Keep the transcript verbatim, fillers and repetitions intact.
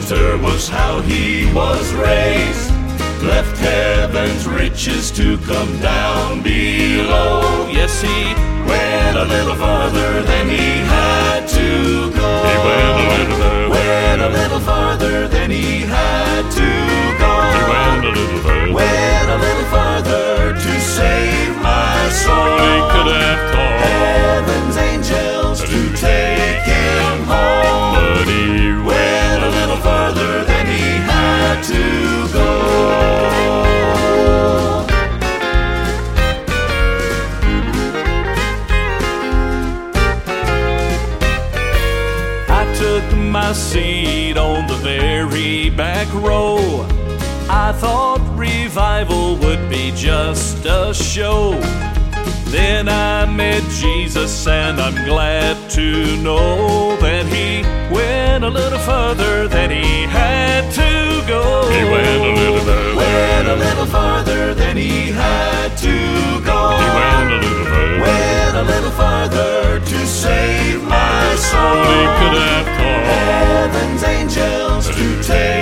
center was how he was raised. Left heaven's riches to come down below. Yes, he went a little farther than he had to go. He went a little further. Went a little farther than he had to go. He went a little further. Went a little farther to save my soul. He could have called heaven's angels to take him home, but he went a little farther than he had to go. Took my seat on the very back row. I thought revival would be just a show. Then I met Jesus, and I'm glad to know that he went a little further than he had to go. He went a little further. Went a little farther than he had to go. He went a little further. Went a little farther to save my soul. He could have called heaven's angels to take